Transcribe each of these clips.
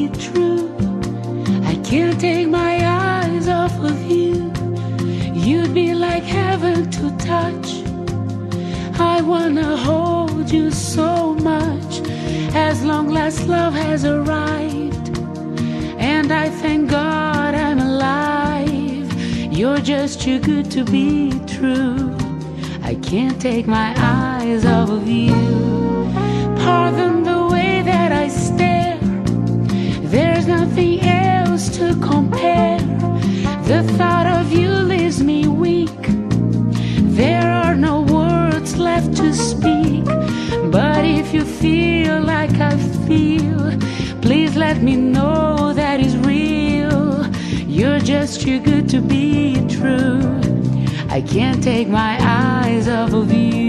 be true. I can't take my eyes off of you. You'd be like heaven to touch. I wanna hold you so much. As long as love has arrived, and I thank God I'm alive. You're just too good to be true. I can't take my eyes off of you. Pardon the way that I stare. There's nothing else to compare. The thought of you leaves me weak. There are no words left to speak. But if you feel like I feel, please let me know that it's real. You're just too good to be true. I can't take my eyes off of you.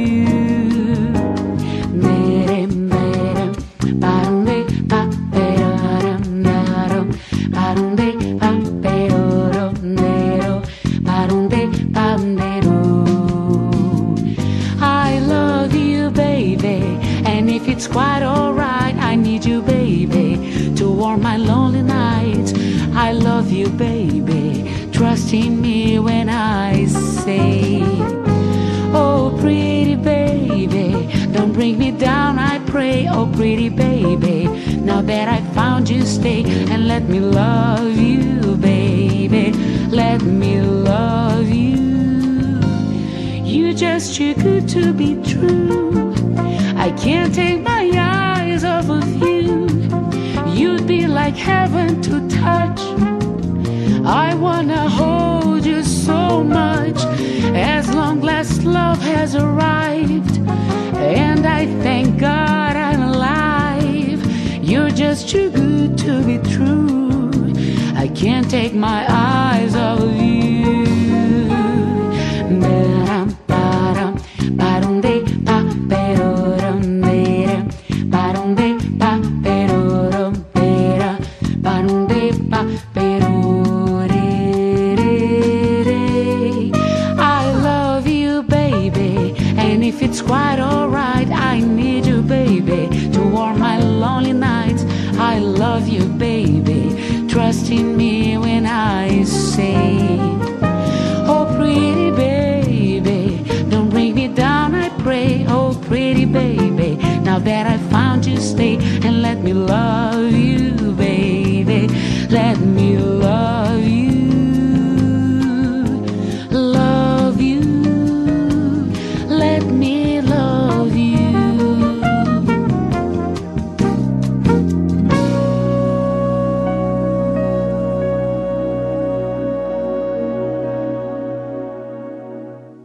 I love you, baby, and if it's quite alright, I need you, baby, to warm my lonely nights. I love you, baby, trust in me when I say, oh pretty baby, don't bring me down, I pray. Oh pretty baby, now that I found you, stay and let me love you, baby, let me love you. You're just too good to be true. I can't take my eyes off of you. You'd be like heaven to touch. I wanna hold you so much. As long as love has arrived, and I thank God I'm alive. You're just too good to be true. I can't take my eyes off of you. If it's quite alright, I need you, baby, to warm my lonely nights. I love you, baby, trust in me when I say, oh pretty baby, don't bring me down, I pray. Oh pretty baby, now that I found you, stay and let me love you, baby.